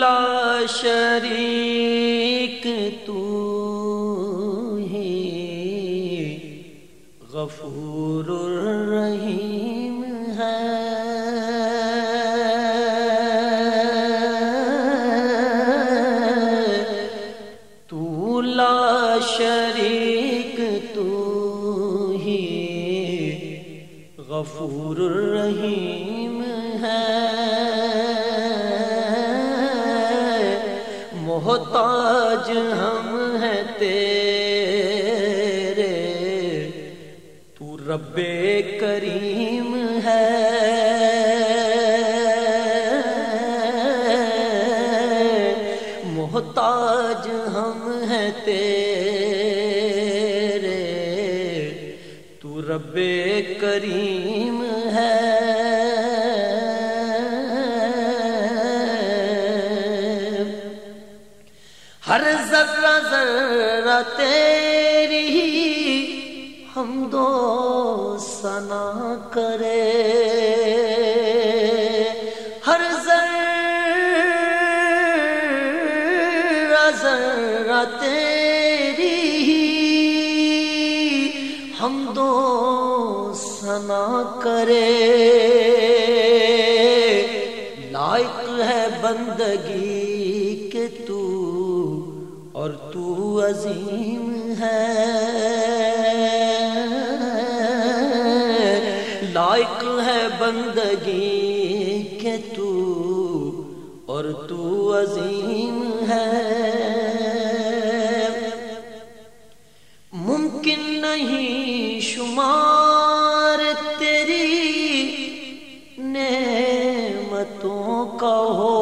لا شریک تو ہی غفور الرحیم ہے، تو لا شریک تو ہی غفور الرحیم ہے، محتاج ہم ہیں تیرے، تو رب کریم ہے، محتاج ہم ہیں تیرے، تو رب کریم ہے، ہر ذرہ ذرہ تیری حمد و ثنا کرے، ہر ذرہ ذرہ تیری حمد و ثنا کرے، لائق ہے بندگی کہ تو اور تو عظیم ہے، لائق ہے بندگی کہ تو اور تو عظیم ہے، ممکن نہیں شمار تیری نعمتوں کا ہو،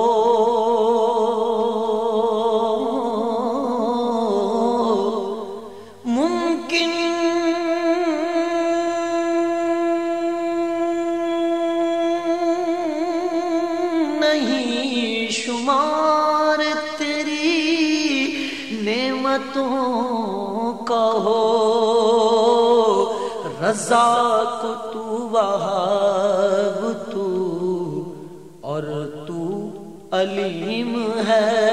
شمار تیری نعمتوں کا ہو، رزاق تو وہاب تو اور تو علیم ہے،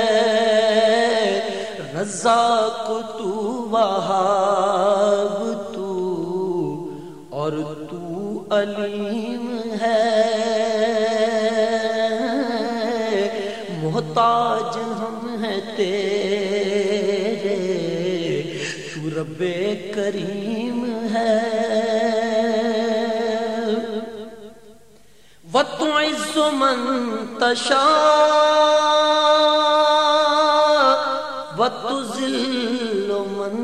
رزاق تو وہاب تو اور تو علیم ہے، محتاج ہم ہیں تیرے، تو رب کریم ہے، وَتُعِزُّ مَن تَشَاءُ وَتُذِلُّ مَن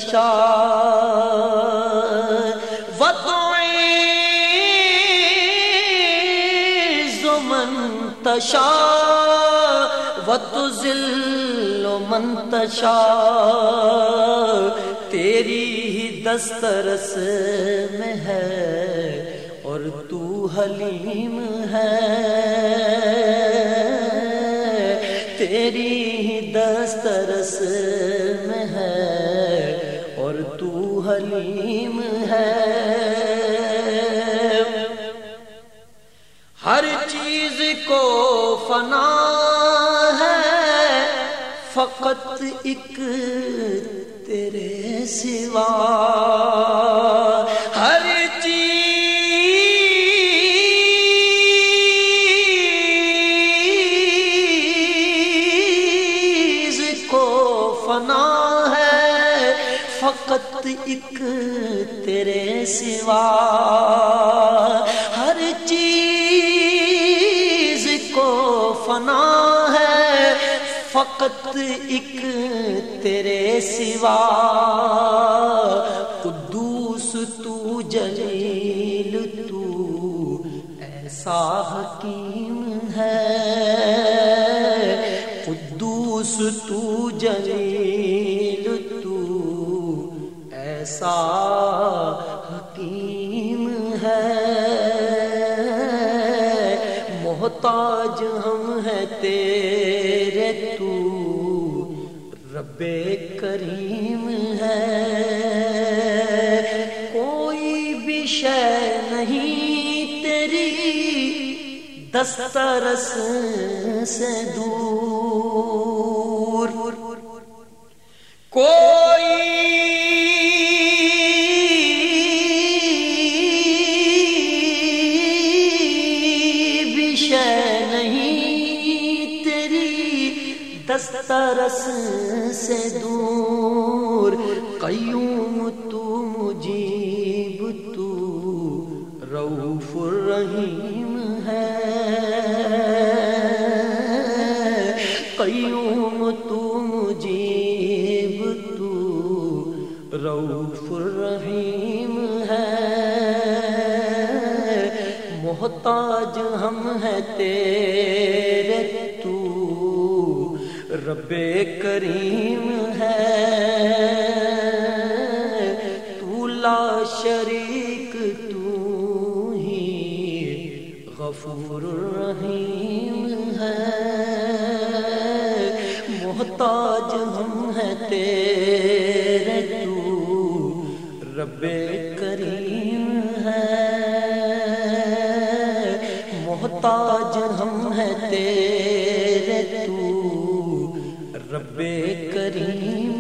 تَشَاءُ، وَتُعِزُّ مَن تَشَاءُ وَتُذِلُّ مَن تَشَاءُ، تیری ہی دسترس میں ہے اور تو حلیم ہے، تیری ہی دسترس میں ہے اور تو حلیم ہے، ہر چیز کو فنا فقط ایک تیرے سوا، ہر چیز کو فنا ہے فقط ایک تیرے سوا، ہر چیز کو فنا ہے فقط ایک تیرے سوا، قدوس تو جلیل تو ایسا حکیم ہے، قدوس تو جلیل تو ایسا حکیم ہے، محتاج ہم ہیں تیرے، تو رب کریم ہے، کوئی بھی شے نہیں تیری دسترس سے دور کوئی بھی شے نہیں تیری دسترس سے دور، قیوم تو مجیب تو رؤوف الرحیم ہے، قیوم تو مجیب تو رؤوف الرحیم ہے، محتاج ہم ہیں تیرے تو رب کریم ہے، تو لا شریک تو ہی غفور الرحیم ہے، محتاج ہم ہیں تیرے تو رب کریم ہے، محتاج ہم ہیں تیرے تو رب کریم